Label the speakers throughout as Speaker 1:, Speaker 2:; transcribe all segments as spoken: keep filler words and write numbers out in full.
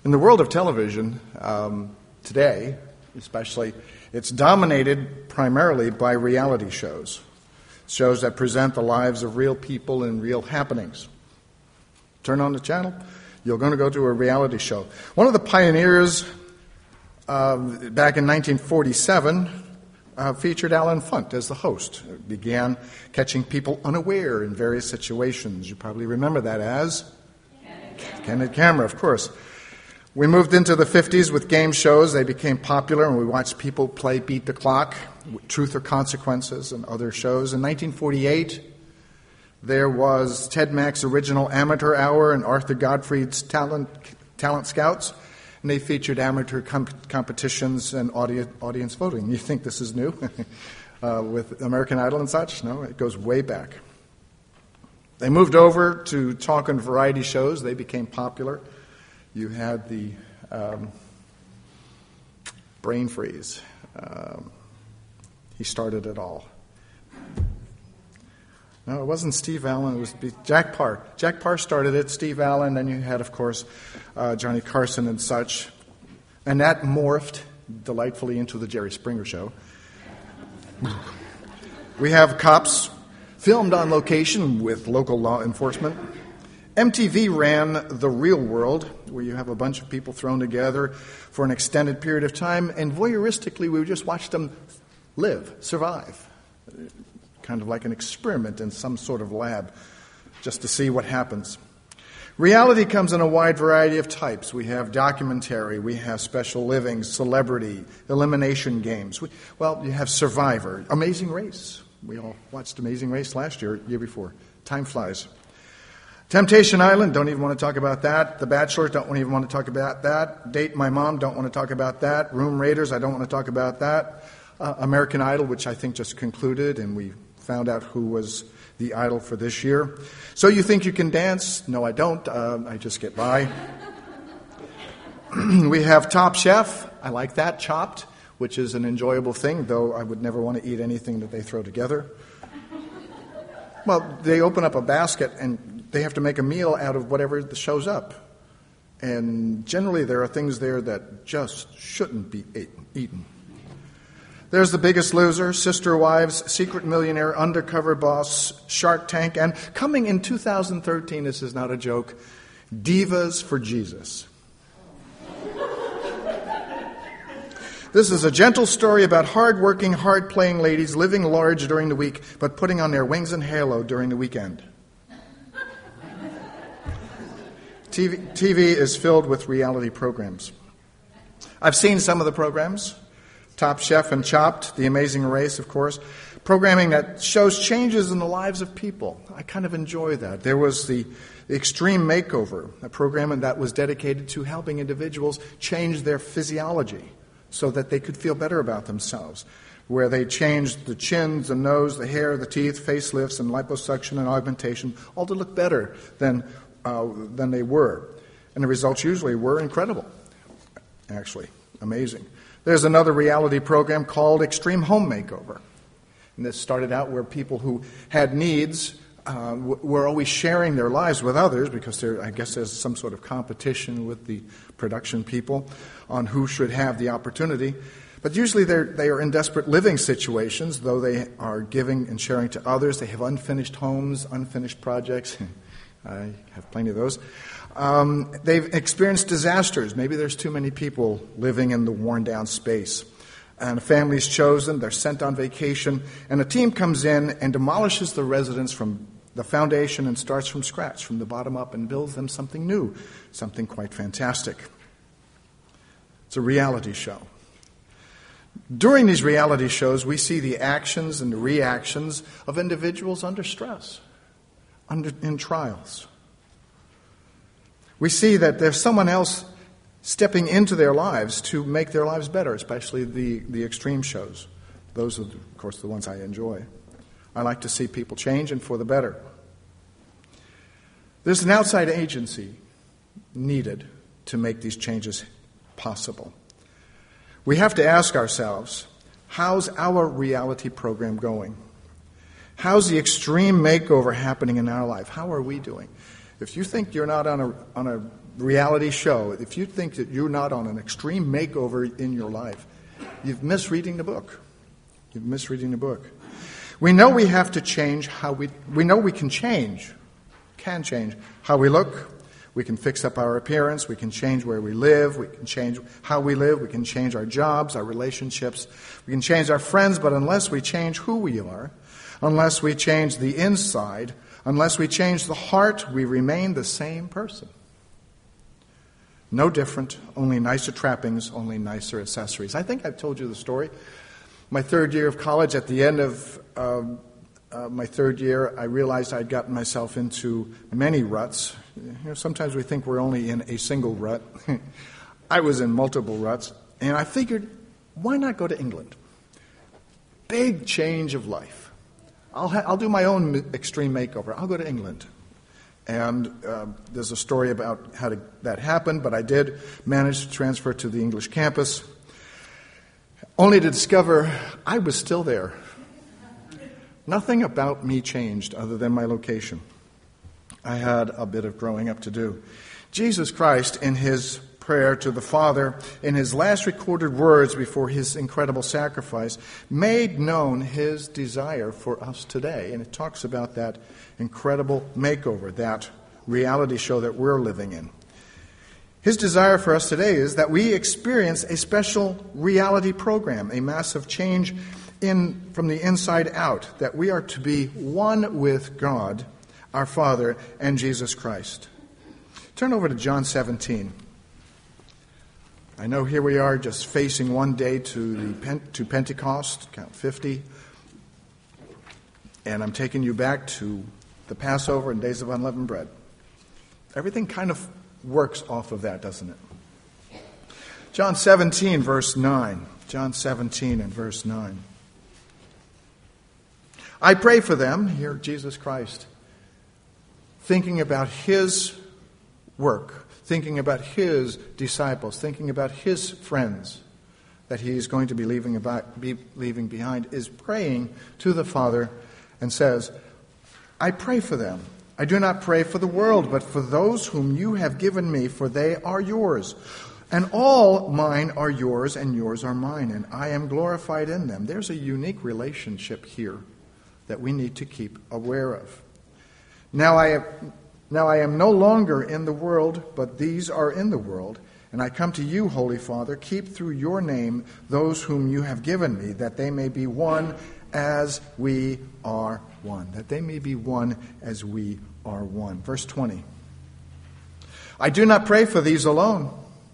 Speaker 1: In the world of television um, today, especially, it's dominated primarily by reality shows, shows that present the lives of real people and real happenings. Turn on the channel, you're going to go to a reality show. One of the pioneers uh, back in nineteen forty-seven uh, featured Alan Funt as the host. It began catching people unaware in various situations. You probably remember that as Candid Camera, of course. We moved into the fifties with game shows. They became popular, and we watched people play Beat the Clock, Truth or Consequences, and other shows. In nineteen forty-eight, there was Ted Mack's original Amateur Hour and Arthur Godfrey's Talent, Talent Scouts, and they featured amateur com- competitions and audience, audience voting. You think this is new uh, with American Idol and such? No, it goes way back. They moved over to talk and variety shows. They became popular. You had the um, Brain Freeze. Um, he started it all. No, it wasn't Steve Allen. It was Jack Parr. Jack Parr started it, Steve Allen. Then you had, of course, uh, Johnny Carson and such. And that morphed delightfully into the Jerry Springer Show. We have Cops filmed on location with local law enforcement. M T V ran The Real World, where you have a bunch of people thrown together for an extended period of time, and voyeuristically, we would just watch them live, survive, kind of like an experiment in some sort of lab, just to see what happens. Reality comes in a wide variety of types. We have documentary, we have special living, celebrity, elimination games. We, well, you have Survivor, Amazing Race. We all watched Amazing Race last year, year before. Time flies. Temptation Island, don't even want to talk about that. The Bachelor, don't even want to talk about that. Date My Mom, don't want to talk about that. Room Raiders, I don't want to talk about that. Uh, American Idol, which I think just concluded, and we found out who was the idol for this year. So you think you can dance? No, I don't. Uh, I just get by. We have Top Chef. I like that, Chopped, which is an enjoyable thing, though I would never want to eat anything that they throw together. Well, they open up a basket and they have to make a meal out of whatever shows up. And generally there are things there that just shouldn't be eaten. There's The Biggest Loser, Sister Wives, Secret Millionaire, Undercover Boss, Shark Tank, and coming in two thousand thirteen, this is not a joke, Divas for Jesus. This is a gentle story about hard-working, hard-playing ladies living large during the week, but putting on their wings and halo during the weekend. T V, T V is filled with reality programs. I've seen some of the programs, Top Chef and Chopped, The Amazing Race, of course, programming that shows changes in the lives of people. I kind of enjoy that. There was the, the Extreme Makeover, a program that was dedicated to helping individuals change their physiology so that they could feel better about themselves, where they changed the chins, the nose, the hair, the teeth, facelifts, and liposuction and augmentation, all to look better than uh, than they were. And the results usually were incredible, actually, amazing. There's another reality program called Extreme Home Makeover. And this started out where people who had needs uh, w- were always sharing their lives with others, because there, I guess there's some sort of competition with the production people on who should have the opportunity. But usually they're, they are in desperate living situations, though they are giving and sharing to others. They have unfinished homes, unfinished projects. I have plenty of those. Um, they've experienced disasters. Maybe there's too many people living in the worn-down space. And a family's chosen, they're sent on vacation, and a team comes in and demolishes the residence from the foundation and starts from scratch, from the bottom up, and builds them something new, something quite fantastic. It's a reality show. During these reality shows, we see the actions and the reactions of individuals under stress, under, in trials. We see that there's someone else stepping into their lives to make their lives better, especially the, the extreme shows. Those are, of course, the ones I enjoy. I like to see people change and for the better. There's an outside agency needed to make these changes possible. We have to ask ourselves, how's our reality program going? How's the extreme makeover happening in our life? How are we doing? If you think you're not on a on a reality show, if you think that you're not on an extreme makeover in your life, you've missed reading the book. You've missed reading the book. We know we have to change how we, we know we can change, can change how we look. We can fix up our appearance. We can change where we live. We can change how we live. We can change our jobs, our relationships. We can change our friends, but unless we change who we are, unless we change the inside, unless we change the heart, we remain the same person. No different, only nicer trappings, only nicer accessories. I think I've told you the story. My third year of college, at the end of um, uh, my third year, I realized I'd gotten myself into many ruts. You know, sometimes we think we're only in a single rut. I was in multiple ruts, and I figured, why not go to England? Big change of life. I'll, ha- I'll do my own extreme makeover. I'll go to England. And uh, there's a story about how to, that happened, but I did manage to transfer to the English campus, only to discover I was still there. Nothing about me changed other than my location. I had a bit of growing up to do. Jesus Christ, in his prayer to the Father, in his last recorded words before his incredible sacrifice, made known his desire for us today. And it talks about that incredible makeover, that reality show that we're living in. His desire for us today is that we experience a special reality program, a massive change in from the inside out, that we are to be one with God, our Father, and Jesus Christ. Turn over to John seventeen. I know here we are just facing one day to the to Pentecost, count fifty, and I'm taking you back to the Passover and days of unleavened bread. Everything kind of works off of that, doesn't it? John seventeen, verse nine. John seventeen and verse nine. I pray for them, here Jesus Christ, thinking about his work, thinking about his disciples, thinking about his friends that he's going to be leaving, about, be leaving behind, is praying to the Father and says, I pray for them. I do not pray for the world, but for those whom you have given me, for they are yours. And all mine are yours, and yours are mine, and I am glorified in them. There's a unique relationship here that we need to keep aware of. Now I have, now I am no longer in the world, but these are in the world, and I come to you, Holy Father. Keep through your name those whom you have given me, that they may be one as we are one. That they may be one as we are one. Verse twenty. I do not pray for these alone.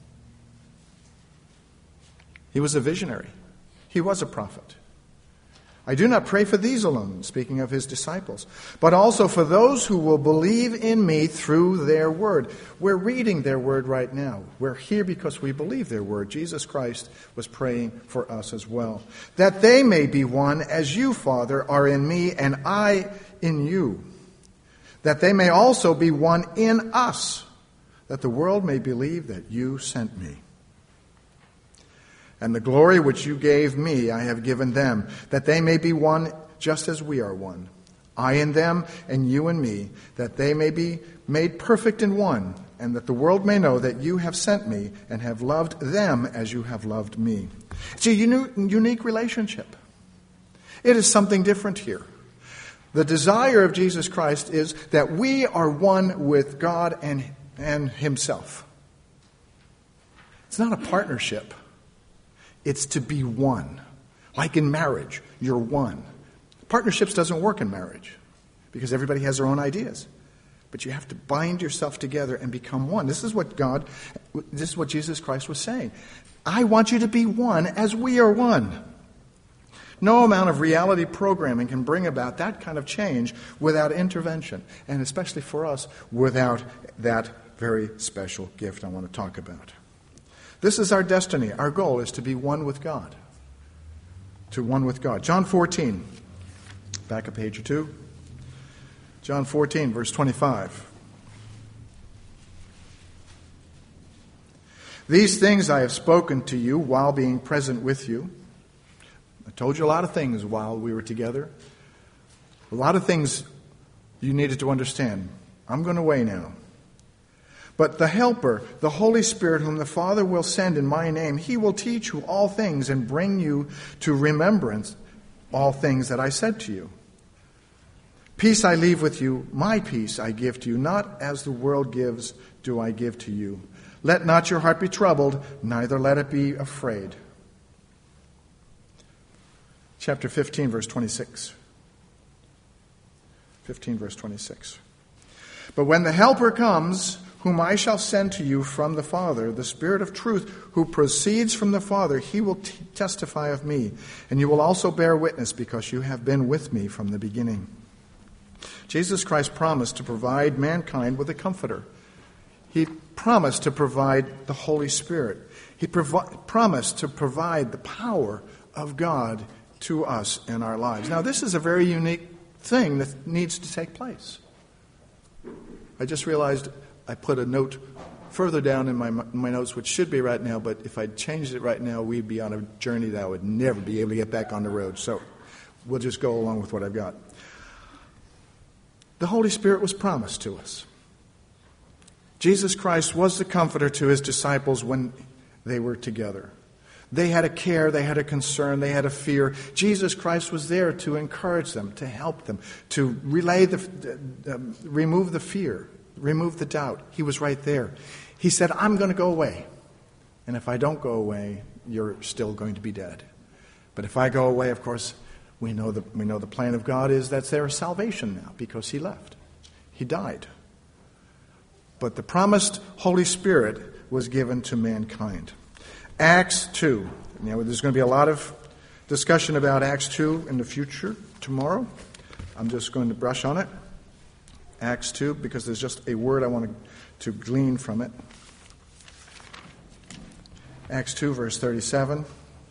Speaker 1: He was a visionary. He was a prophet. I do not pray for these alone, speaking of his disciples, but also for those who will believe in me through their word. We're reading their word right now. We're here because we believe their word. Jesus Christ was praying for us as well. That they may be one as you, Father, are in me and I in you. That they may also be one in us, that the world may believe that you sent me. And the glory which you gave me, I have given them, that they may be one just as we are one. I in them, and you in me, that they may be made perfect in one, and that the world may know that you have sent me and have loved them as you have loved me. It's a unique relationship. It is something different here. The desire of Jesus Christ is that we are one with God and, and himself. It's not a partnership. It's to be one. Like in marriage, you're one. Partnerships doesn't work in marriage because everybody has their own ideas. But you have to bind yourself together and become one. This is what God, this is what Jesus Christ was saying. I want you to be one as we are one. No amount of reality programming can bring about that kind of change without intervention, and especially for us, without that very special gift I want to talk about. This is our destiny. Our goal is to be one with God. To one with God. John fourteen. Back a page or two. John fourteen, verse twenty-five. These things I have spoken to you while being present with you. I told you a lot of things while we were together. A lot of things you needed to understand. I'm going away now. But the Helper, the Holy Spirit, whom the Father will send in my name, he will teach you all things and bring you to remembrance all things that I said to you. Peace I leave with you, my peace I give to you, not as the world gives do I give to you. Let not your heart be troubled, neither let it be afraid. Chapter fifteen, verse twenty-six. fifteen, verse twenty-six. But when the Helper comes, whom I shall send to you from the Father, the Spirit of truth, who proceeds from the Father, he will t- testify of me, and you will also bear witness, because you have been with me from the beginning. Jesus Christ promised to provide mankind with a comforter. He promised to provide the Holy Spirit. He provi- promised to provide the power of God to us in our lives. Now, this is a very unique thing that needs to take place. I just realized I put a note further down in my my notes, which should be right now, but if I changed it right now, we'd be on a journey that I would never be able to get back on the road. So we'll just go along with what I've got. The Holy Spirit was promised to us. Jesus Christ was the comforter to his disciples when they were together. They had a care, they had a concern, they had a fear. Jesus Christ was there to encourage them, to help them, to relay the, uh, remove the fear, remove the doubt. He was right there. He said, I'm going to go away. And if I don't go away, you're still going to be dead. But if I go away, of course, we know the, we know the plan of God is that's their salvation now, because he left. He died. But the promised Holy Spirit was given to mankind. Acts two. Now, there's going to be a lot of discussion about Acts two in the future tomorrow. I'm just going to brush on it. Acts two, because there's just a word I want to, to glean from it. Acts two, verse thirty-seven.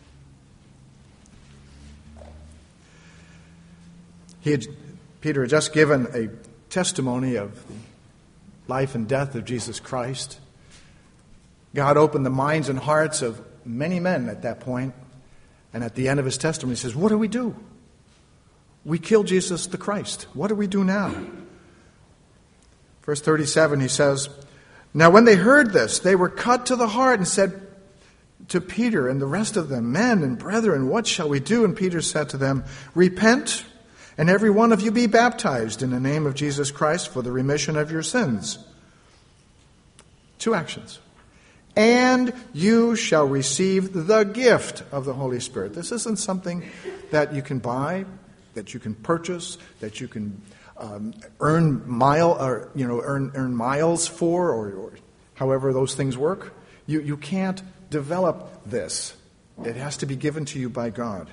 Speaker 1: He had, Peter had just given a testimony of the life and death of Jesus Christ. God opened the minds and hearts of many men at that point. And at the end of his testimony, he says, what do we do? We killed Jesus the Christ. What do we do now? Verse thirty-seven, he says, now when they heard this, they were cut to the heart and said to Peter and the rest of them, men and brethren, what shall we do? And Peter said to them, repent, and every one of you be baptized in the name of Jesus Christ for the remission of your sins. Two actions. And you shall receive the gift of the Holy Spirit. This isn't something that you can buy, that you can purchase, that you can um, earn mile or you know earn earn miles for, or, or however those things work. You you can't develop this. It has to be given to you by God.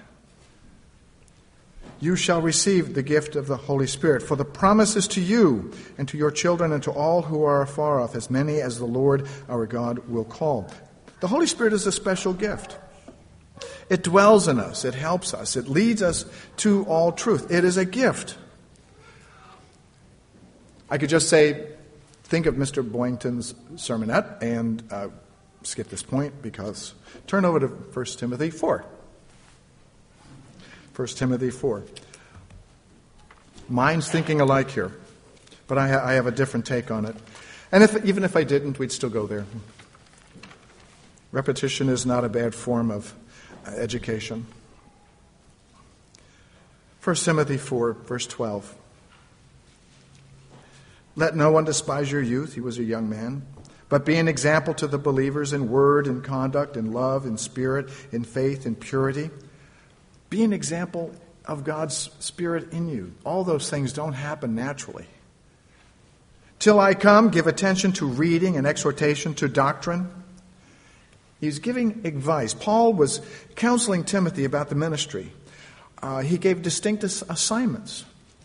Speaker 1: You shall receive the gift of the Holy Spirit, for the promise is to you and to your children and to all who are afar off, as many as the Lord our God will call. The Holy Spirit is a special gift. It dwells in us. It helps us. It leads us to all truth. It is a gift. I could just say, think of Mister Boynton's sermonette and uh, skip this point because turn over to First Timothy four. First Timothy four. Mine's thinking alike here, but I, ha- I have a different take on it. And if, even if I didn't, we'd still go there. Repetition is not a bad form of uh, education. First Timothy four, verse twelve. Let no one despise your youth. He was a young man. But be an example to the believers in word, in conduct, in love, in spirit, in faith, in purity. Be an example of God's Spirit in you. All those things don't happen naturally. Till I come, give attention to reading and exhortation, to doctrine. He's giving advice. Paul was counseling Timothy about the ministry. Uh, he gave distinct assignments.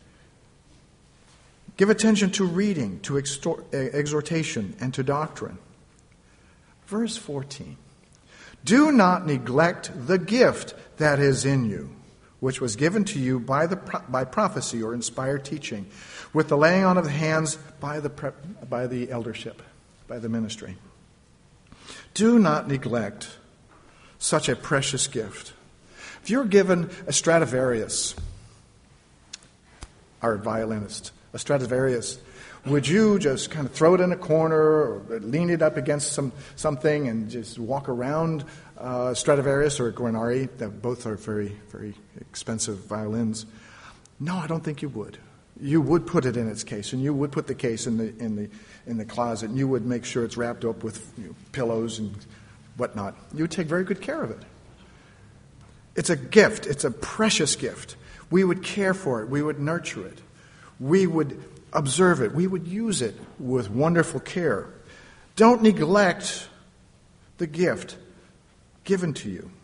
Speaker 1: Give attention to reading, to extor- exhortation, and to doctrine. Verse fourteen. Do not neglect the gift that is in you, which was given to you by the by prophecy or inspired teaching, with the laying on of the hands by the by the eldership, by the ministry. Do not neglect such a precious gift. If you're given a Stradivarius, our violinist, a Stradivarius, would you just kind of throw it in a corner or lean it up against some something and just walk around uh, Stradivarius or Guarneri? That both are very, very expensive violins. No, I don't think you would. You would put it in its case, and you would put the case in the in the in the closet, and you would make sure it's wrapped up with you know, pillows and whatnot. You would take very good care of it. It's a gift. It's a precious gift. We would care for it. We would nurture it. We would observe it. We would use it with wonderful care. Don't neglect the gift given to you.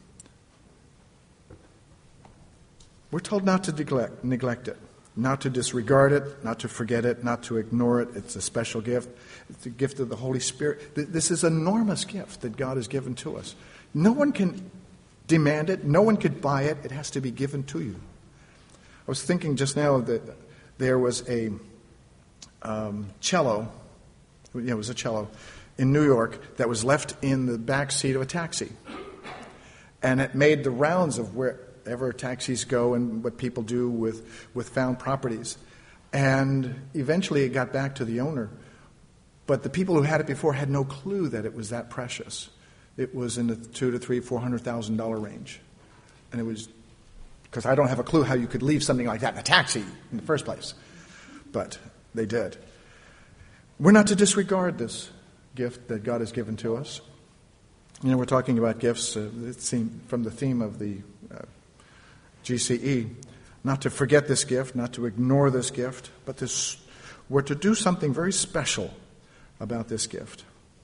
Speaker 1: We're told not to neglect, neglect it, not to disregard it, not to forget it, not to ignore it. It's a special gift. It's the gift of the Holy Spirit. This is an enormous gift that God has given to us. No one can demand it. No one could buy it. It has to be given to you. I was thinking just now that there was a um, cello, yeah, it was a cello, in New York that was left in the back seat of a taxi. And it made the rounds of wherever taxis go and what people do with, with found properties. And eventually it got back to the owner. But the people who had it before had no clue that it was that precious. It was in the two to three, four hundred thousand dollar range. And it was, because I don't have a clue how you could leave something like that in a taxi in the first place. But they did. We're not to disregard this gift that God has given to us. You know, we're talking about gifts uh, from the theme of the uh, G C E. Not to forget this gift, not to ignore this gift, but this, we're to do something very special about this gift.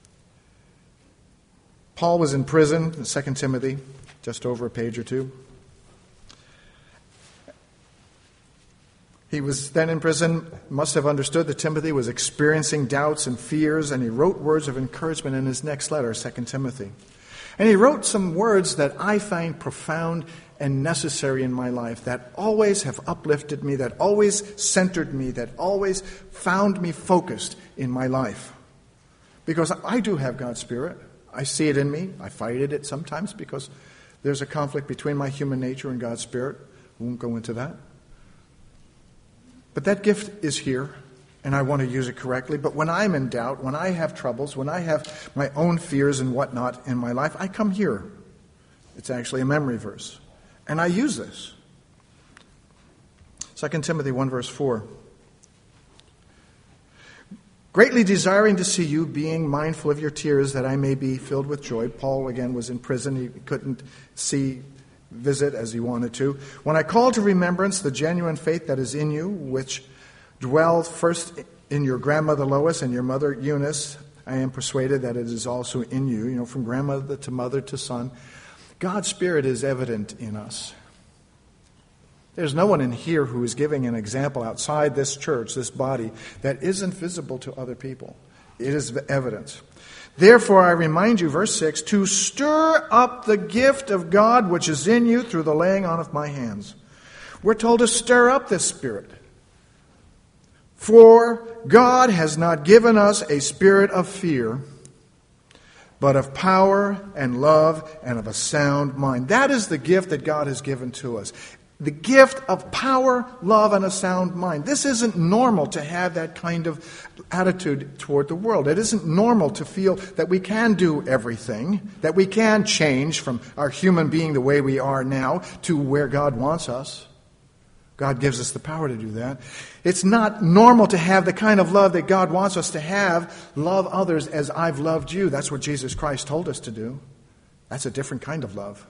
Speaker 1: Paul was in prison in Second Timothy, just over a page or two. He was then in prison, must have understood that Timothy was experiencing doubts and fears, and he wrote words of encouragement in his next letter, Second Timothy. And he wrote some words that I find profound and necessary in my life, that always have uplifted me, that always centered me, that always found me focused in my life. Because I do have God's Spirit. I see it in me. I fight it sometimes because there's a conflict between my human nature and God's Spirit. We won't go into that. But that gift is here, and I want to use it correctly. But when I'm in doubt, when I have troubles, when I have my own fears and whatnot in my life, I come here. It's actually a memory verse. And I use this. Second Timothy one, verse four. Greatly desiring to see you, being mindful of your tears, that I may be filled with joy. Paul, again, was in prison. He couldn't see, visit as he wanted to. When I call to remembrance the genuine faith that is in you, which dwelled first in your grandmother Lois and your mother Eunice, I am persuaded that it is also in you, you know, from grandmother to mother to son. God's Spirit is evident in us. There's no one in here who is giving an example outside this church, this body, that isn't visible to other people. It is evidence. Therefore, I remind you, verse six, to stir up the gift of God which is in you through the laying on of my hands. We're told to stir up this Spirit. For God has not given us a spirit of fear, but of power and love and of a sound mind. That is the gift that God has given to us. The gift of power, love, and a sound mind. This isn't normal to have that kind of attitude toward the world. It isn't normal to feel that we can do everything, that we can change from our human being the way we are now to where God wants us. God gives us the power to do that. It's not normal to have the kind of love that God wants us to have. Love others as I've loved you. That's what Jesus Christ told us to do. That's a different kind of love.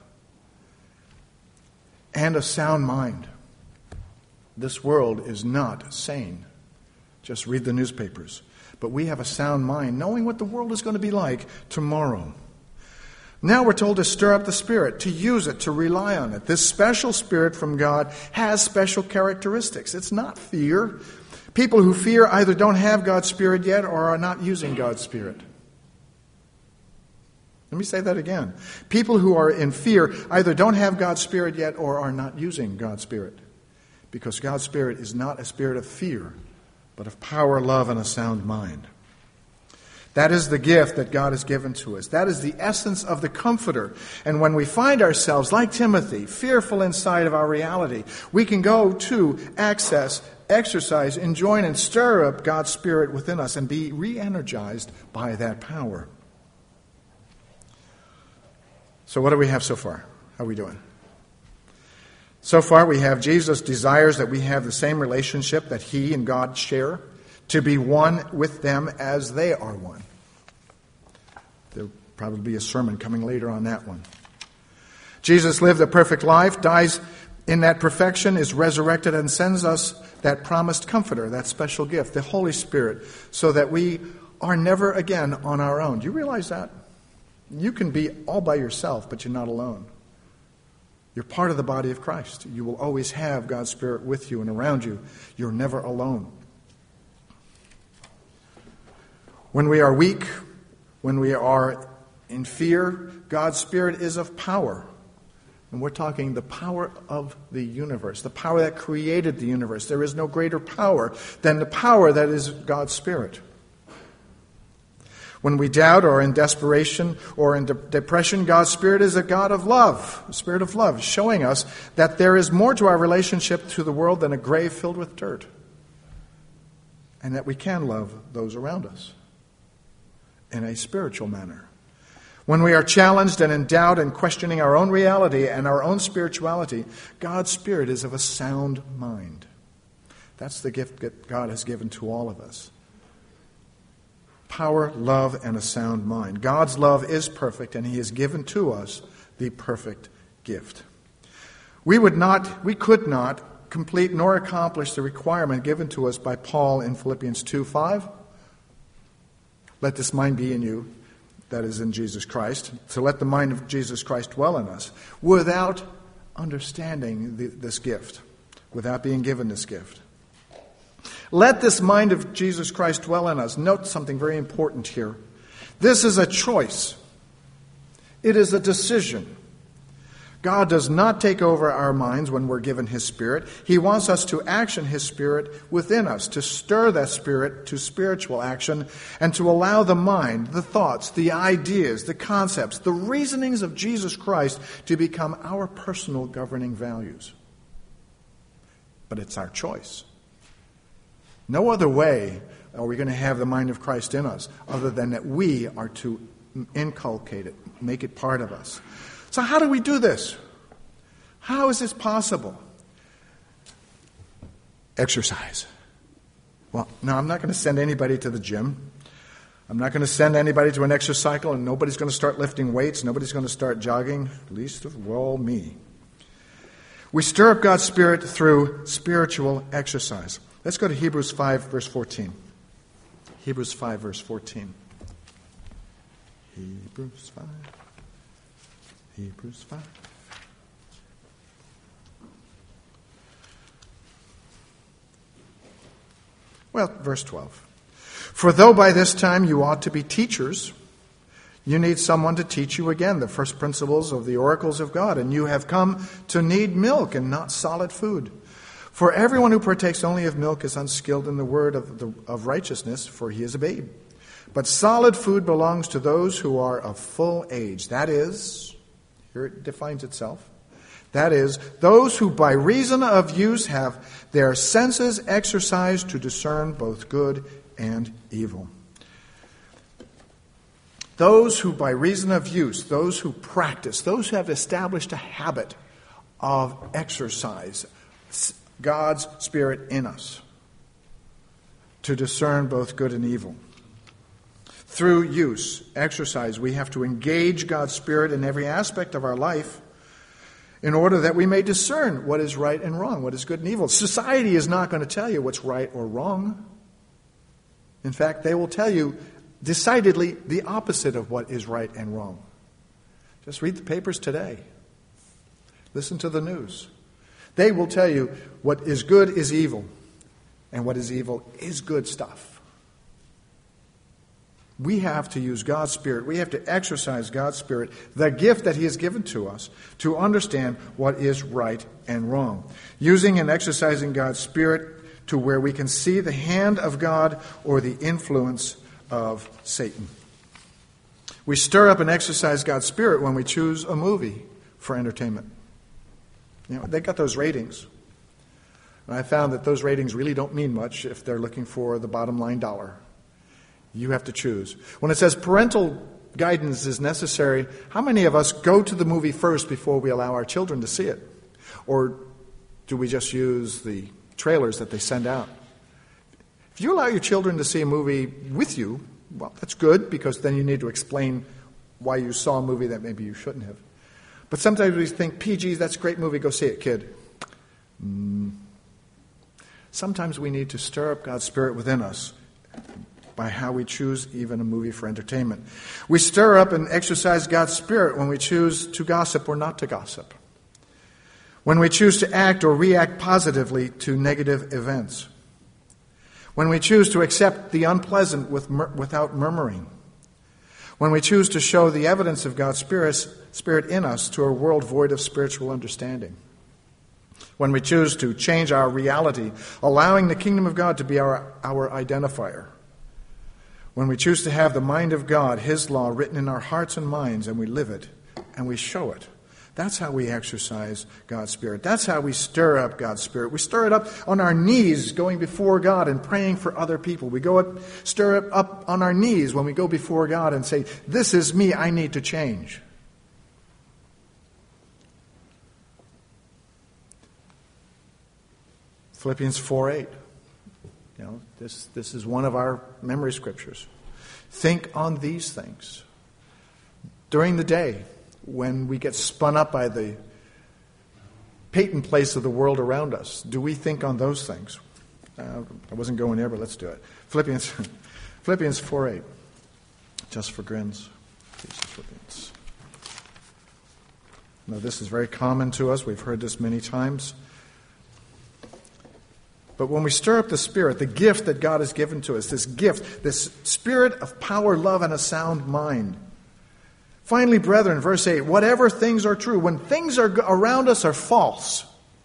Speaker 1: And a sound mind. This world is not sane. Just read the newspapers. But we have a sound mind, knowing what the world is going to be like tomorrow. Now we're told to stir up the Spirit, to use it, to rely on it. This special Spirit from God has special characteristics. It's not fear. People who fear either don't have God's Spirit yet or are not using God's Spirit. Let me say that again. People who are in fear either don't have God's Spirit yet or are not using God's Spirit. Because God's Spirit is not a spirit of fear, but of power, love, and a sound mind. That is the gift that God has given to us. That is the essence of the Comforter. And when we find ourselves, like Timothy, fearful inside of our reality, we can go to access exercise, enjoin, and stir up God's Spirit within us and be re-energized by that power. So what do we have so far? How are we doing? So far we have Jesus desires that we have the same relationship that he and God share, to be one with them as they are one. There'll probably be a sermon coming later on that one. Jesus lived a perfect life, dies in that perfection, is resurrected, and sends us that promised comforter, that special gift, the Holy Spirit, so that we are never again on our own. Do you realize that? You can be all by yourself, but you're not alone. You're part of the body of Christ. You will always have God's Spirit with you and around you. You're never alone. When we are weak, when we are in fear, God's Spirit is of power. And we're talking the power of the universe, the power that created the universe. There is no greater power than the power that is God's Spirit. When we doubt or in desperation or in de- depression, God's Spirit is a God of love, a Spirit of love, showing us that there is more to our relationship to the world than a grave filled with dirt, and that we can love those around us in a spiritual manner. When we are challenged and in doubt and questioning our own reality and our own spirituality, God's Spirit is of a sound mind. That's the gift that God has given to all of us. Power, love, and a sound mind. God's love is perfect, and he has given to us the perfect gift. We would not, we could not complete nor accomplish the requirement given to us by Paul in Philippians two five. Let this mind be in you that is in Jesus Christ. So let the mind of Jesus Christ dwell in us, without understanding the, this gift, without being given this gift. Let this mind of Jesus Christ dwell in us. Note something very important here. This is a choice. It is a decision. God does not take over our minds when we're given his Spirit. He wants us to action his Spirit within us, to stir that Spirit to spiritual action, and to allow the mind, the thoughts, the ideas, the concepts, the reasonings of Jesus Christ to become our personal governing values. But it's our choice. No other way are we going to have the mind of Christ in us other than that we are to inculcate it, make it part of us. So how do we do this? How is this possible? Exercise. Well, no, I'm not going to send anybody to the gym. I'm not going to send anybody to an exercise cycle, and nobody's going to start lifting weights. Nobody's going to start jogging, least of all me. We stir up God's Spirit through spiritual exercise. Let's go to Hebrews five, verse fourteen. Hebrews five, verse fourteen. Hebrews five. Hebrews five. Well, verse twelve. For though by this time you ought to be teachers, you need someone to teach you again the first principles of the oracles of God, and you have come to need milk and not solid food. For everyone who partakes only of milk is unskilled in the word of, the, of righteousness, for he is a babe. But solid food belongs to those who are of full age. That is, here it defines itself, that is, those who by reason of use have their senses exercised to discern both good and evil. Those who by reason of use, those who practice, those who have established a habit of exercise, God's Spirit in us to discern both good and evil. Through use, exercise, we have to engage God's Spirit in every aspect of our life in order that we may discern what is right and wrong, what is good and evil. Society is not going to tell you what's right or wrong. In fact, they will tell you decidedly the opposite of what is right and wrong. Just read the papers today. Listen to the news. They will tell you what is good is evil, and what is evil is good stuff. We have to use God's Spirit. We have to exercise God's Spirit, the gift that he has given to us, to understand what is right and wrong. Using and exercising God's Spirit to where we can see the hand of God or the influence of Satan. We stir up and exercise God's Spirit when we choose a movie for entertainment. You know, they got those ratings. And I found that those ratings really don't mean much if they're looking for the bottom line dollar. You have to choose. When it says parental guidance is necessary, how many of us go to the movie first before we allow our children to see it? Or do we just use the trailers that they send out? If you allow your children to see a movie with you, well, that's good, because then you need to explain why you saw a movie that maybe you shouldn't have. But sometimes we think, P G, that's a great movie, go see it, kid. Mm. Sometimes we need to stir up God's Spirit within us by how we choose even a movie for entertainment. We stir up and exercise God's Spirit when we choose to gossip or not to gossip. When we choose to act or react positively to negative events. When we choose to accept the unpleasant with mur- without murmuring. When we choose to show the evidence of God's Spirit, Spirit in us to a world void of spiritual understanding. When we choose to change our reality, allowing the kingdom of God to be our, our identifier. When we choose to have the mind of God, His law, written in our hearts and minds, and we live it, and we show it. That's how we exercise God's Spirit. That's how we stir up God's Spirit. We stir it up on our knees, going before God and praying for other people. We go up, stir it up on our knees when we go before God and say, this is me, I need to change. Philippians four eight. You know, this, this is one of our memory scriptures. Think on these things. During the day, when we get spun up by the Peyton place of the world around us, do we think on those things? Uh, I wasn't going there, but let's do it. Philippians, Philippians four eight. Just for grins. Philippians. Now, this is very common to us. We've heard this many times. But when we stir up the Spirit, the gift that God has given to us, this gift, this Spirit of power, love, and a sound mind. Finally, brethren, verse eight, whatever things are true, when things are around us are false,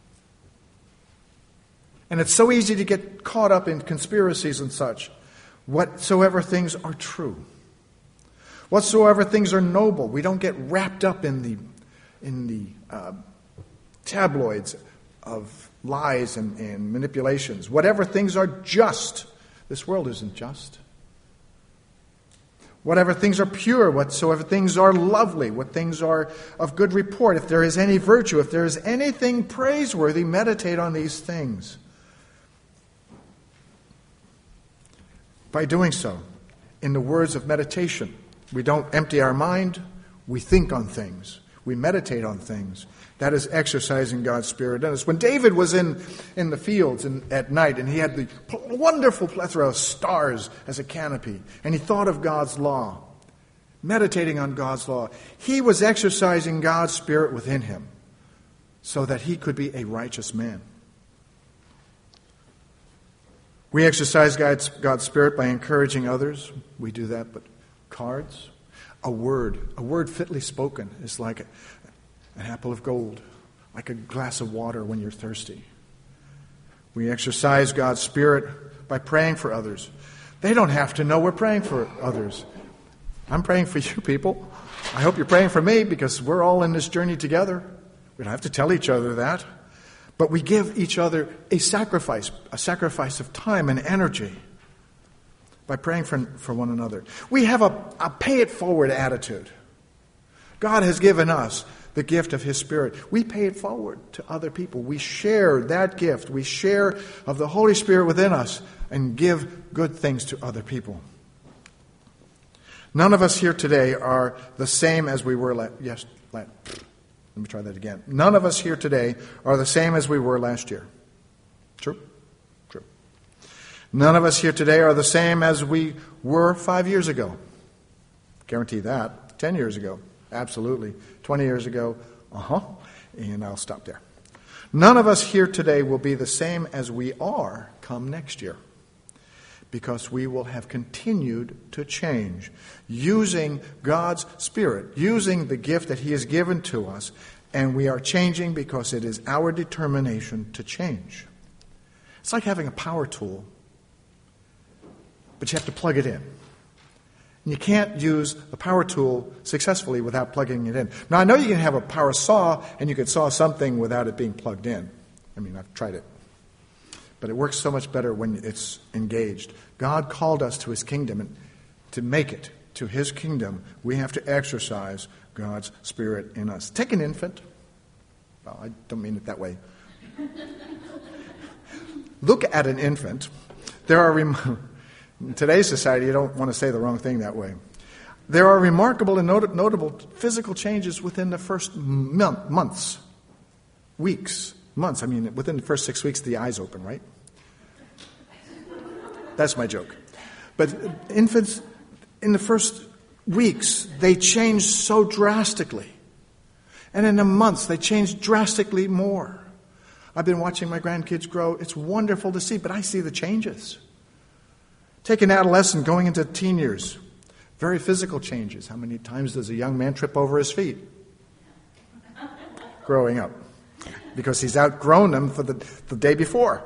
Speaker 1: and it's so easy to get caught up in conspiracies and such, whatsoever things are true, whatsoever things are noble, we don't get wrapped up in the in the uh, tabloids of lies and, and manipulations. Whatever things are just. This world isn't just. Whatever things are pure, whatsoever things are lovely, what things are of good report, if there is any virtue, if there is anything praiseworthy, meditate on these things. By doing so, in the words of meditation, we don't empty our mind, we think on things. We meditate on things. That is exercising God's Spirit in us. When David was in, in the fields in, at night, and he had the wonderful plethora of stars as a canopy, and he thought of God's law, meditating on God's law, he was exercising God's Spirit within him so that he could be a righteous man. We exercise God's, God's Spirit by encouraging others. We do that, but cards, a word, a word fitly spoken is like a, an apple of gold, like a glass of water when you're thirsty. We exercise God's Spirit by praying for others. They don't have to know we're praying for others. I'm praying for you people. I hope you're praying for me because we're all in this journey together. We don't have to tell each other that. But we give each other a sacrifice, a sacrifice of time and energy by praying for, for one another. We have a, a pay-it-forward attitude. God has given us the gift of His Spirit. We pay it forward to other people. We share that gift. We share of the Holy Spirit within us and give good things to other people. None of us here today are the same as we were last yes, last, let me try that again. None of us here today are the same as we were last year. True? True. None of us here today are the same as we were five years ago. Guarantee that. Ten years ago. Absolutely. Twenty years ago. Uh-huh. And I'll stop there. None of us here today will be the same as we are come next year, because we will have continued to change, using God's Spirit, using the gift that He has given to us, and we are changing because it is our determination to change. It's like having a power tool, but you have to plug it in. And you can't use a power tool successfully without plugging it in. Now, I know you can have a power saw, and you can saw something without it being plugged in. I mean, I've tried it. But it works so much better when it's engaged. God called us to his kingdom, and to make it to his kingdom, we have to exercise God's Spirit in us. Take an infant. Well, I don't mean it that way. Look at an infant. There are rem- in today's society, you don't want to say the wrong thing that way. There are remarkable and not- notable physical changes within the first month, months, weeks, months. I mean, within the first six weeks, the eyes open, right? That's my joke. But infants, in the first weeks, they change so drastically. And in the months, they change drastically more. I've been watching my grandkids grow. It's wonderful to see, but I see the changes. Take an adolescent going into teen years. Very physical changes. How many times does a young man trip over his feet growing up? Because he's outgrown them for the, the day before.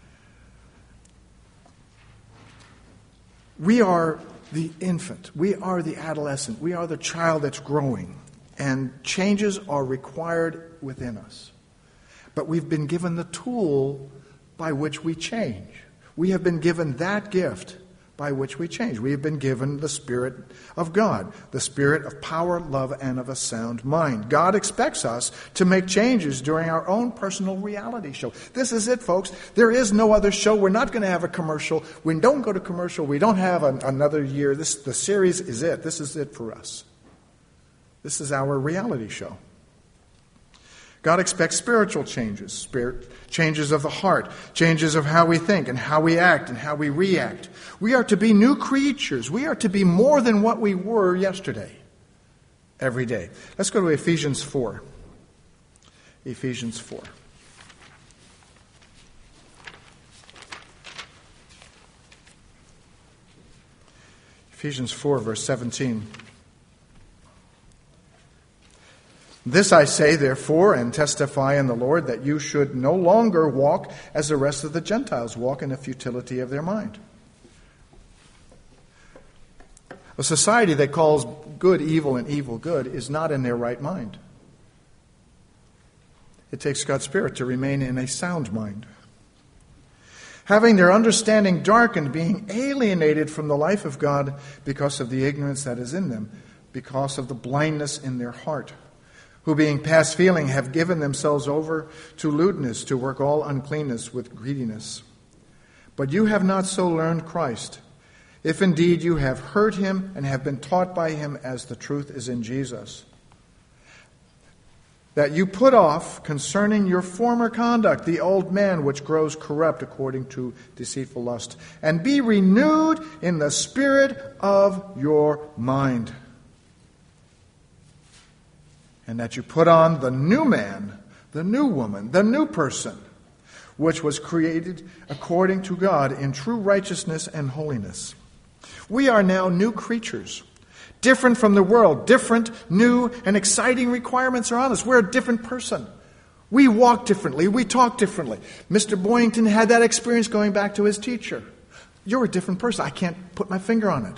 Speaker 1: We are the infant. We are the adolescent. We are the child that's growing. And changes are required within us. But we've been given the tool by which we change. We have been given that gift by which we change. We have been given the Spirit of God, the Spirit of power, love, and of a sound mind. God expects us to make changes during our own personal reality show. This is it, folks. There is no other show. We're not going to have a commercial. We don't go to commercial. We don't have an, another year. This, the series is it. This is it for us. This is our reality show. God expects spiritual changes, spirit changes of the heart, changes of how we think and how we act and how we react. We are to be new creatures. We are to be more than what we were yesterday, every day. Let's go to Ephesians four. Ephesians four. Ephesians four, verse seventeen. This I say, therefore, and testify in the Lord, that you should no longer walk as the rest of the Gentiles walk in the futility of their mind. A society that calls good evil and evil good is not in their right mind. It takes God's Spirit to remain in a sound mind. Having their understanding darkened, being alienated from the life of God because of the ignorance that is in them, because of the blindness in their heart, who being past feeling have given themselves over to lewdness, to work all uncleanness with greediness. But you have not so learned Christ, if indeed you have heard him and have been taught by him as the truth is in Jesus, that you put off concerning your former conduct the old man which grows corrupt according to deceitful lust, and be renewed in the spirit of your mind, and that you put on the new man, the new woman, the new person, which was created according to God in true righteousness and holiness. We are now new creatures, different from the world, different, new, and exciting requirements are on us. We're a different person. We walk differently. We talk differently. Mister Boyington had that experience going back to his teacher. You're a different person. I can't put my finger on it.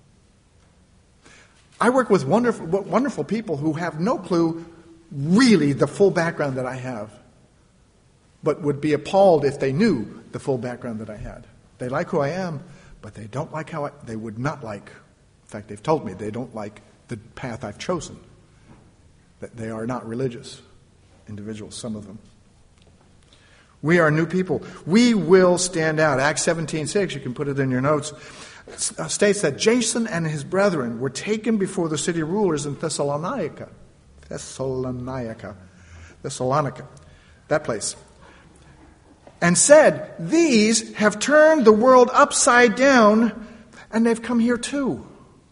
Speaker 1: I work with wonderful, wonderful people who have no clue really the full background that I have, but would be appalled if they knew the full background that I had. They like who I am, but they don't like how I, they would not like, in fact, they've told me they don't like the path I've chosen, that they are not religious individuals, some of them. We are new people. We will stand out. Acts seventeen six, you can put it in your notes, states that Jason and his brethren were taken before the city rulers in Thessalonica. Thessalonica. Thessalonica. That place. And said, these have turned the world upside down, and they've come here too.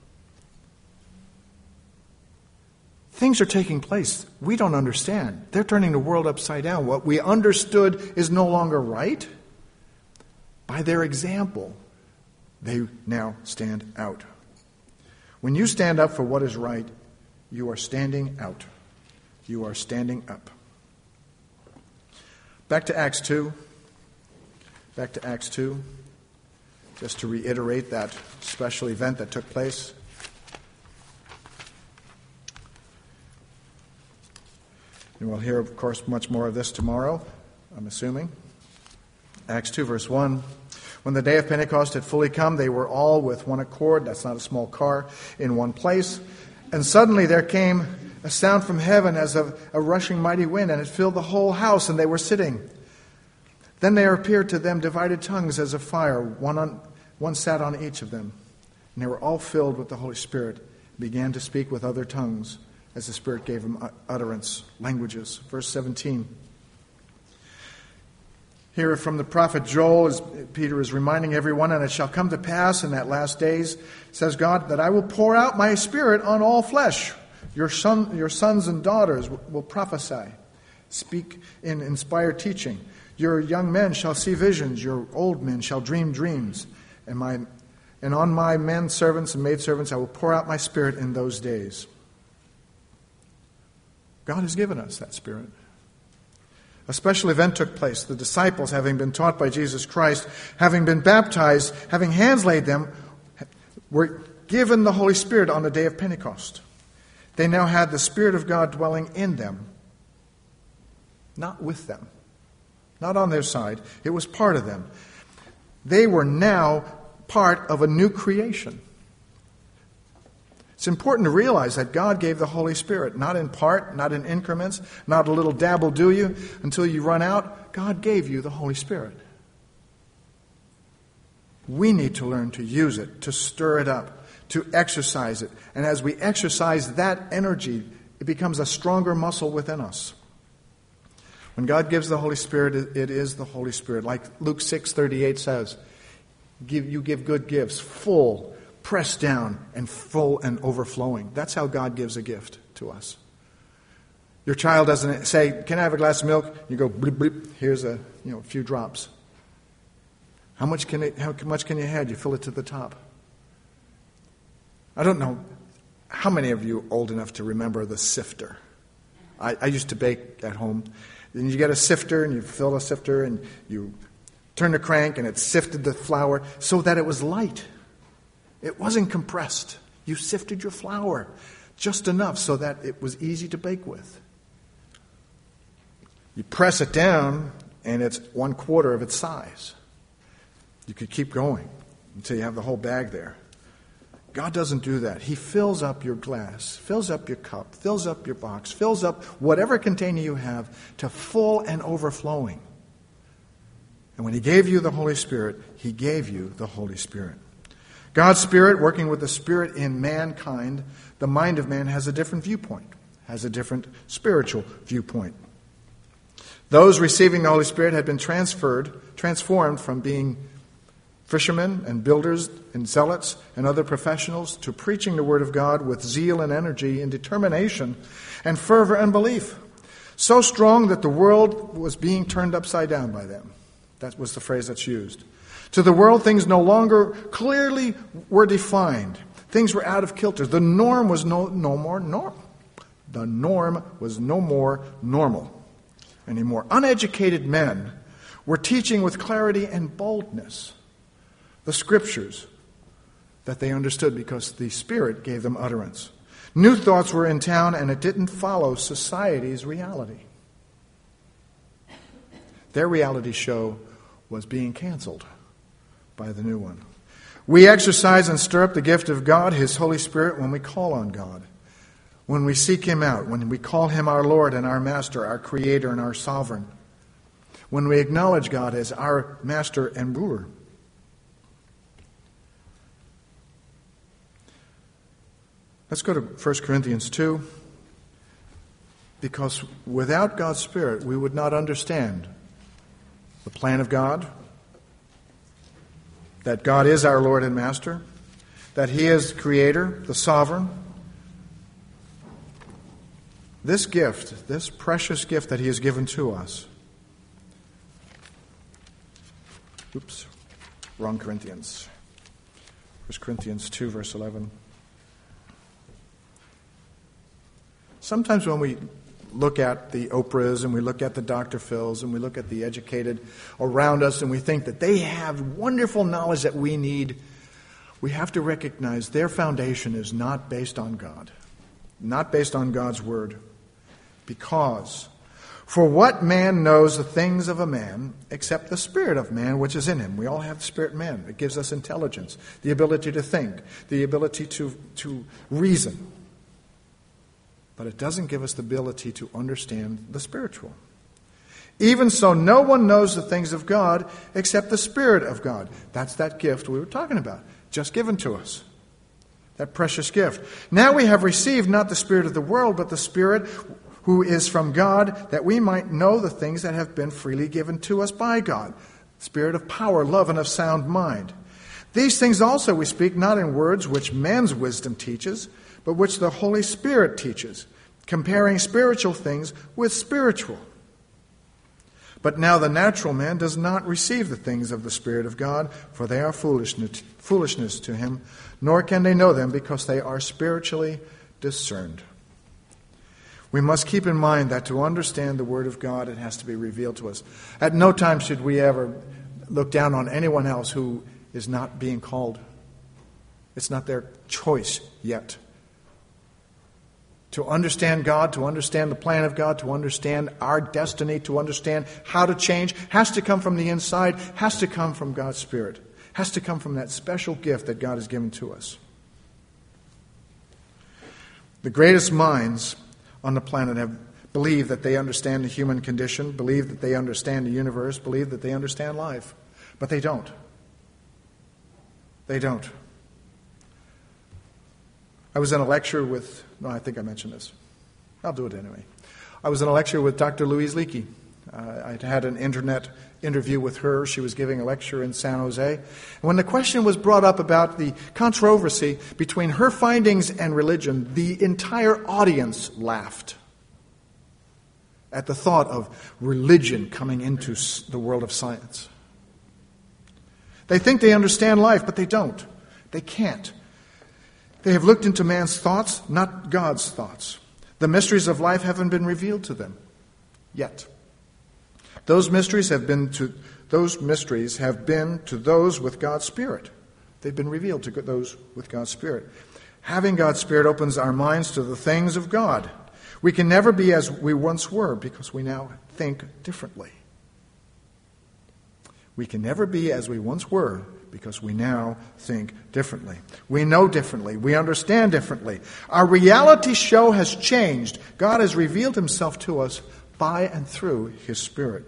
Speaker 1: Things are taking place we don't understand. They're turning the world upside down. What we understood is no longer right. By their example, they now stand out. When you stand up for what is right, you are standing out. You are standing up. Back to Acts two. Back to Acts two. Just to reiterate that special event that took place. And we'll hear, of course, much more of this tomorrow, I'm assuming. Acts two, verse one. When the day of Pentecost had fully come, they were all with one accord, that's not a small car, in one place. And suddenly there came a sound from heaven as of a rushing mighty wind, and it filled the whole house, and they were sitting. Then there appeared to them divided tongues as of fire, one, on, one sat on each of them. And they were all filled with the Holy Spirit, and began to speak with other tongues, as the Spirit gave them utterance, languages. Verse seventeen. Here from the prophet Joel, as Peter is reminding everyone, and it shall come to pass in that last days, says God, that I will pour out my Spirit on all flesh. Your son, your sons and daughters will prophesy, speak in inspired teaching. Your young men shall see visions, your old men shall dream dreams. And my and on my men servants and maidservants I will pour out my Spirit in those days. God has given us that Spirit. A special event took place. The disciples, having been taught by Jesus Christ, having been baptized, having hands laid them, were given the Holy Spirit on the day of Pentecost. They now had the Spirit of God dwelling in them, not with them, not on their side. It was part of them. They were now part of a new creation. It's important to realize that God gave the Holy Spirit, not in part, not in increments, not a little dabble do you until you run out. God gave you the Holy Spirit. We need to learn to use it, to stir it up, to exercise it. And as we exercise that energy, it becomes a stronger muscle within us. When God gives the Holy Spirit, it is the Holy Spirit. Like Luke six thirty-eight says, "Give you give good gifts, full, pressed down, and full and overflowing." That's how God gives a gift to us. Your child doesn't say, "Can I have a glass of milk?" You go, bleep, bleep, here's a you know a few drops. How much can it, how much can you have? You fill it to the top. I don't know how many of you are old enough to remember the sifter. I, I used to bake at home. Then you get a sifter and you fill a sifter and you turn the crank and it sifted the flour so that it was light. It wasn't compressed. You sifted your flour just enough so that it was easy to bake with. You press it down and it's one quarter of its size. You could keep going until you have the whole bag there. God doesn't do that. He fills up your glass, fills up your cup, fills up your box, fills up whatever container you have to full and overflowing. And when He gave you the Holy Spirit, He gave you the Holy Spirit. God's Spirit, working with the Spirit in mankind, the mind of man has a different viewpoint, has a different spiritual viewpoint. Those receiving the Holy Spirit had been transferred, transformed from being fishermen and builders and zealots and other professionals to preaching the Word of God with zeal and energy and determination and fervor and belief. So strong that the world was being turned upside down by them. That was the phrase that's used. To the world, things no longer clearly were defined. Things were out of kilter. The norm was no, no more norm. The norm was no more normal anymore. Uneducated men were teaching with clarity and boldness the Scriptures that they understood because the Spirit gave them utterance. New thoughts were in town, and it didn't follow society's reality. Their reality show was being canceled by the new one. We exercise and stir up the gift of God, His Holy Spirit, when we call on God, when we seek Him out, when we call Him our Lord and our Master, our Creator and our Sovereign, when we acknowledge God as our Master and Ruler. Let's go to First Corinthians two, because without God's Spirit, we would not understand the plan of God, that God is our Lord and Master, that He is Creator, the Sovereign. This gift, this precious gift that He has given to us. Oops, wrong Corinthians. First Corinthians two, verse eleven. Sometimes when we look at the Oprahs and we look at the Doctor Phils and we look at the educated around us and we think that they have wonderful knowledge that we need, we have to recognize their foundation is not based on God, not based on God's Word. Because For what man knows the things of a man except the spirit of man which is in him? We all have the spirit in man. It gives us intelligence, the ability to think, the ability to, to reason. But it doesn't give us the ability to understand the spiritual. Even so, no one knows the things of God except the Spirit of God. That's that gift we were talking about, just given to us. That precious gift. Now we have received not the spirit of the world, but the Spirit who is from God, that we might know the things that have been freely given to us by God. Spirit of power, love, and of sound mind. These things also we speak not in words which man's wisdom teaches, but which the Holy Spirit teaches, comparing spiritual things with spiritual. But now the natural man does not receive the things of the Spirit of God, for they are foolishness, foolishness to him, nor can they know them because they are spiritually discerned. We must keep in mind that to understand the Word of God, it has to be revealed to us. At no time should we ever look down on anyone else who is not being called. It's not their choice yet. To understand God, to understand the plan of God, to understand our destiny, to understand how to change, has to come from the inside, has to come from God's Spirit, has to come from that special gift that God has given to us. The greatest minds on the planet have believed that they understand the human condition, believe that they understand the universe, believe that they understand life, but they don't. They don't. I was in a lecture with, no, I think I mentioned this. I'll do it anyway. I was in a lecture with Doctor Louise Leakey. Uh, I had an internet interview with her. She was giving a lecture in San Jose. And when the question was brought up about the controversy between her findings and religion, the entire audience laughed at the thought of religion coming into the world of science. They think they understand life, but they don't. They can't. They have looked into man's thoughts, not God's thoughts. The mysteries of life haven't been revealed to them yet. Those mysteries have been to those mysteries have been to those with God's Spirit. They've been revealed to those with God's Spirit. Having God's Spirit opens our minds to the things of God. We can never be as we once were because we now think differently. We can never be as we once were because we now think differently. We know differently. We understand differently. Our reality show has changed. God has revealed himself to us by and through his Spirit.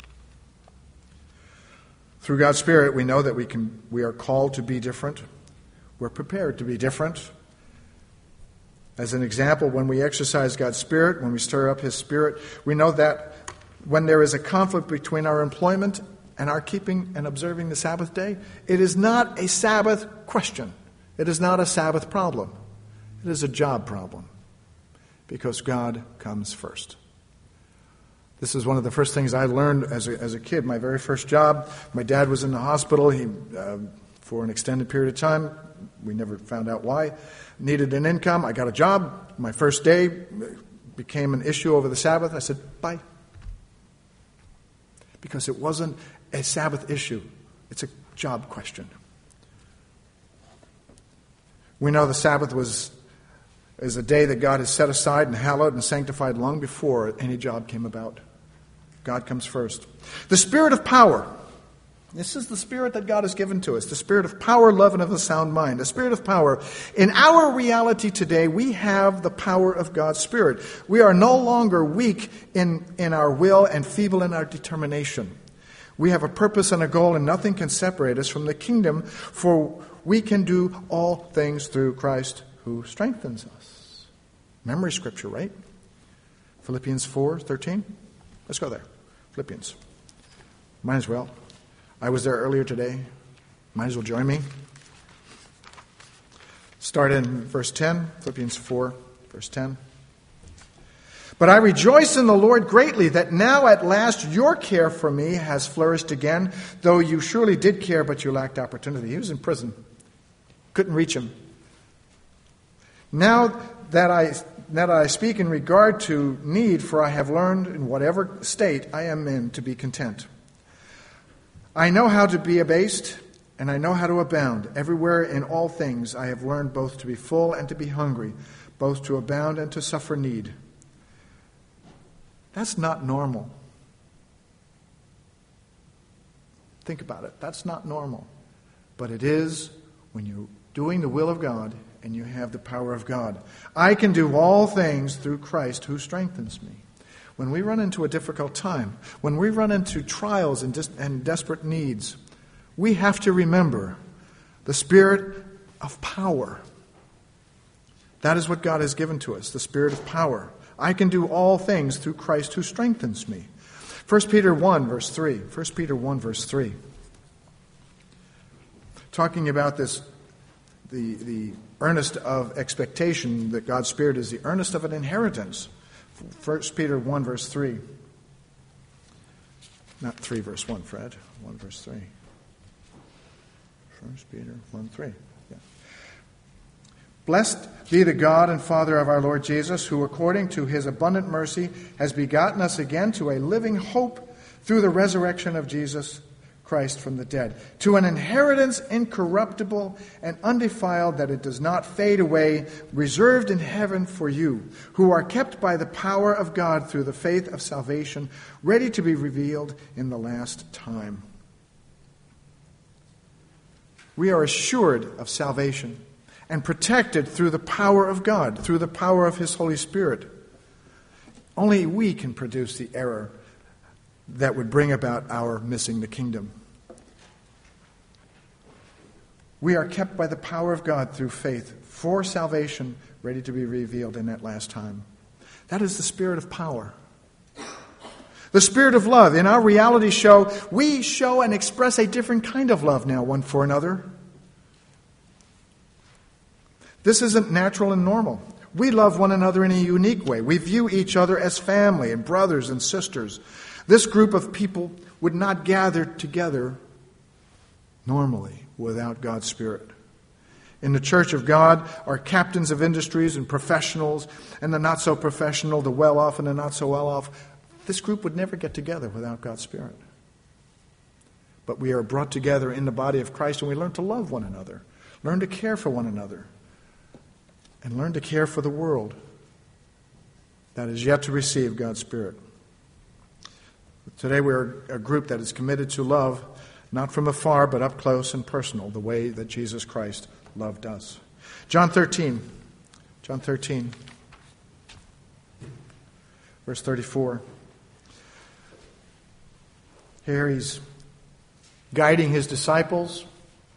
Speaker 1: Through God's Spirit, we know that we can. We are called to be different. We're prepared to be different. As an example, when we exercise God's Spirit, when we stir up his Spirit, we know that when there is a conflict between our employment and our keeping and observing the Sabbath day, it is not a Sabbath question. It is not a Sabbath problem. It is a job problem because God comes first. This is one of the first things I learned as a, as a kid. My very first job, my dad was in the hospital he, uh, for an extended period of time. We never found out why. Needed an income. I got a job. My first day became an issue over the Sabbath. I said, bye. Because it wasn't a Sabbath issue. It's a job question. We know the Sabbath was is a day that God has set aside and hallowed and sanctified long before any job came about. God comes first. The Spirit of power. This is the Spirit that God has given to us. The Spirit of power, love, and of a sound mind. The Spirit of power. In our reality today, we have the power of God's Spirit. We are no longer weak in, in our will and feeble in our determination. We have a purpose and a goal, and nothing can separate us from the kingdom, for we can do all things through Christ who strengthens us. Memory scripture, right? Philippians four thirteen. Let's go there. Philippians. Might as well. I was there earlier today. Might as well join me. Start in verse ten, Philippians four, verse ten. But I rejoice in the Lord greatly that now at last your care for me has flourished again, though you surely did care, but you lacked opportunity. He was in prison. Couldn't reach him. Now that I that I speak in regard to need, for I have learned in whatever state I am in to be content. I know how to be abased, and I know how to abound. Everywhere in all things I have learned both to be full and to be hungry, both to abound and to suffer need. That's not normal. Think about it. That's not normal. But it is when you're doing the will of God and you have the power of God. I can do all things through Christ who strengthens me. When we run into a difficult time, when we run into trials and, dis- and desperate needs, we have to remember the spirit of power. That is what God has given to us, the spirit of power. I can do all things through Christ who strengthens me. First Peter one, verse three. First Peter one, verse three. Talking about this, the, the earnest of expectation, that God's Spirit is the earnest of an inheritance. First Peter one, verse three. Not three, verse one, Fred. one, verse three. First Peter one, three. Yeah. Blessed be the God and Father of our Lord Jesus, who according to his abundant mercy has begotten us again to a living hope through the resurrection of Jesus Christ from the dead, to an inheritance incorruptible and undefiled, that it does not fade away, reserved in heaven for you, who are kept by the power of God through the faith of salvation, ready to be revealed in the last time. We are assured of salvation and protected through the power of God, through the power of his Holy Spirit. Only we can produce the error that would bring about our missing the kingdom. We are kept by the power of God through faith for salvation, ready to be revealed in that last time. That is the spirit of power. The spirit of love. In our reality show, we show and express a different kind of love now one for another. This isn't natural and normal. We love one another in a unique way. We view each other as family and brothers and sisters. This group of people would not gather together normally without God's Spirit. In the church of God are captains of industries and professionals, and the not-so-professional, the well-off and the not-so-well-off. This group would never get together without God's Spirit. But we are brought together in the body of Christ, and we learn to love one another, learn to care for one another, and learn to care for the world that is yet to receive God's Spirit. Today we are a group that is committed to love, not from afar, but up close and personal, the way that Jesus Christ loved us. John thirteen. John thirteen. Verse thirty-four. Here he's guiding his disciples,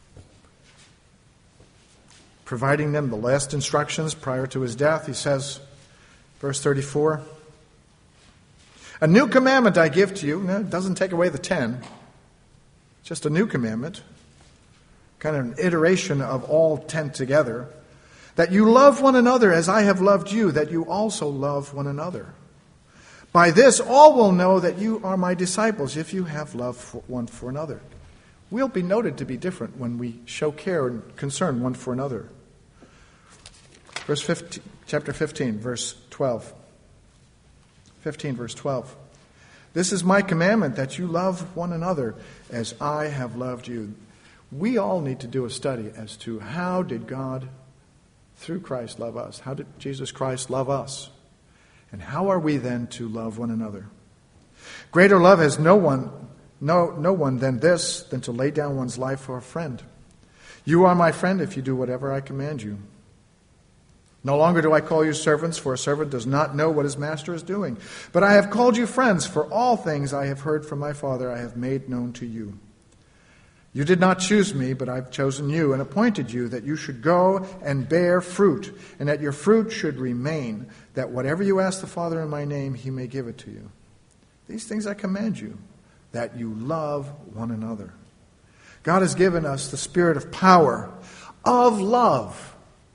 Speaker 1: providing them the last instructions prior to his death. He says, verse thirty-four, "A new commandment I give to you." No, it doesn't take away the ten. It's just a new commandment. Kind of an iteration of all ten together. "That you love one another as I have loved you, that you also love one another. By this all will know that you are my disciples, if you have love for one for another." We'll be noted to be different when we show care and concern one for another. Verse fifteen, chapter fifteen, verse twelve. fifteen, verse twelve. "This is my commandment, that you love one another as I have loved you." We all need to do a study as to how did God, through Christ, love us? How did Jesus Christ love us? And how are we then to love one another? "Greater love has no one, no, no one than this, than to lay down one's life for a friend. You are my friend if you do whatever I command you. No longer do I call you servants, for a servant does not know what his master is doing. But I have called you friends, for all things I have heard from my Father I have made known to you. You did not choose me, but I've chosen you and appointed you, that you should go and bear fruit, and that your fruit should remain, that whatever you ask the Father in my name, he may give it to you. These things I command you, that you love one another." God has given us the spirit of power, of love.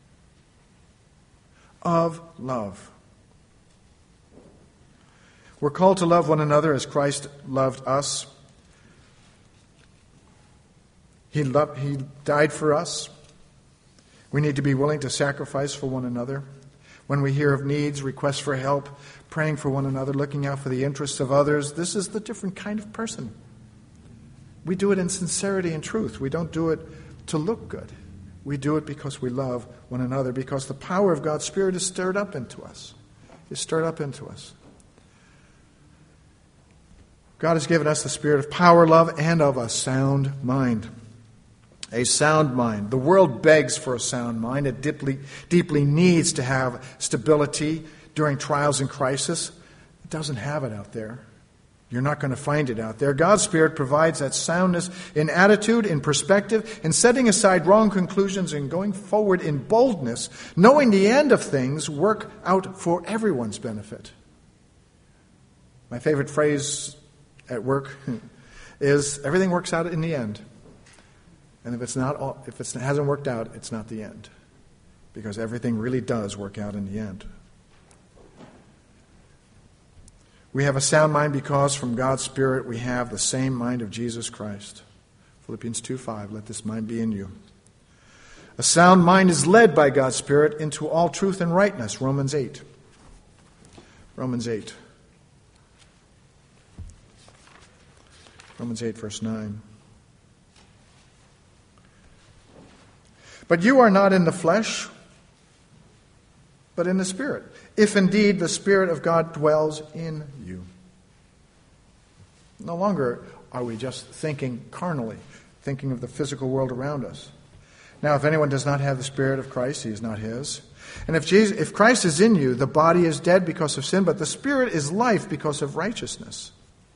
Speaker 1: Of love. We're called to love one another as Christ loved us. He loved, he died for us. We need to be willing to sacrifice for one another. When we hear of needs, requests for help, praying for one another, looking out for the interests of others, this is the different kind of person. We do it in sincerity and truth. We don't do it to look good. We do it because we love one another, because the power of God's Spirit is stirred up into us. Is stirred up into us. God has given us the spirit of power, love, and of a sound mind. A sound mind. The world begs for a sound mind. It deeply, deeply needs to have stability during trials and crisis. It doesn't have it out there. You're not going to find it out there. God's Spirit provides that soundness in attitude, in perspective, in setting aside wrong conclusions and going forward in boldness, knowing the end of things work out for everyone's benefit. My favorite phrase at work is, everything works out in the end. And if it's not, if it hasn't worked out, it's not the end. Because everything really does work out in the end. We have a sound mind because from God's Spirit we have the same mind of Jesus Christ. Philippians two five, let this mind be in you. A sound mind is led by God's Spirit into all truth and rightness. Romans eight. Romans eight. Romans eight, verse nine. But you are not in the flesh, but in the Spirit, if indeed the Spirit of God dwells in you. No longer are we just thinking carnally, thinking of the physical world around us. Now, if anyone does not have the Spirit of Christ, he is not his. And if Jesus, if Christ is in you, the body is dead because of sin, but the Spirit is life because of righteousness.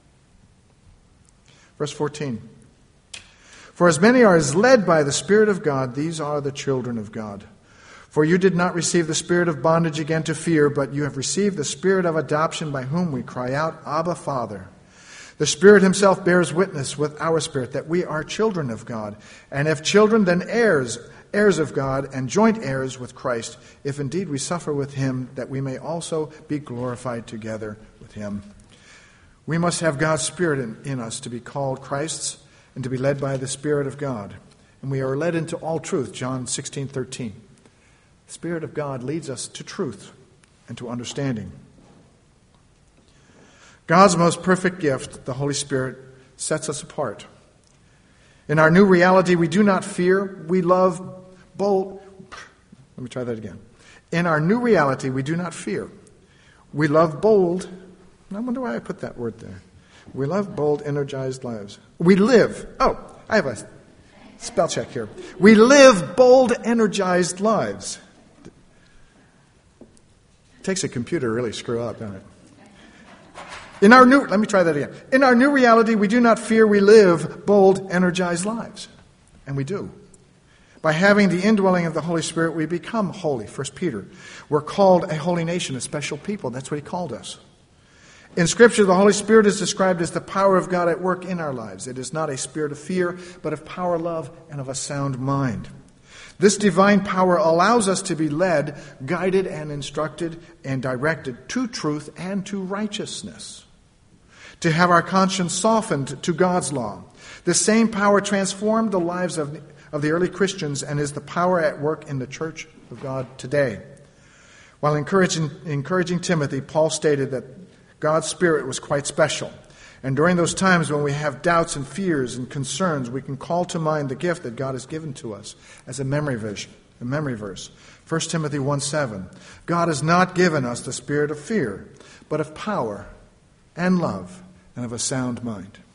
Speaker 1: Verse fourteen. For as many are as led by the Spirit of God, these are the children of God. For you did not receive the spirit of bondage again to fear, but you have received the Spirit of adoption by whom we cry out, Abba, Father. The Spirit himself bears witness with our spirit that we are children of God. And if children, then heirs, heirs of God, and joint heirs with Christ, if indeed we suffer with him, that we may also be glorified together with him. We must have God's Spirit in, in us to be called Christ's and to be led by the Spirit of God. And we are led into all truth, John sixteen thirteen. The Spirit of God leads us to truth and to understanding. God's most perfect gift, the Holy Spirit, sets us apart. In our new reality, we do not fear, we love bold. Let me try that again. In our new reality, we do not fear. We love bold. I wonder why I put that word there. We love bold, energized lives. We live. Oh, I have a spell check here. We live bold, energized lives. It takes a computer to really screw up, doesn't it? In our new, let me try that again. In our new reality, we do not fear, we live bold, energized lives. And we do. By having the indwelling of the Holy Spirit, we become holy. First Peter. We're called a holy nation, a special people. That's what he called us. In Scripture, the Holy Spirit is described as the power of God at work in our lives. It is not a spirit of fear, but of power, love, and of a sound mind. This divine power allows us to be led, guided, and instructed and directed to truth and to righteousness. To have our conscience softened to God's law. The same power transformed the lives of, of the early Christians and is the power at work in the church of God today. While encouraging, encouraging Timothy, Paul stated that God's Spirit was quite special. And during those times when we have doubts and fears and concerns, we can call to mind the gift that God has given to us as a memory verse. A memory verse. First Timothy one seven. God has not given us the spirit of fear, but of power and love and of a sound mind.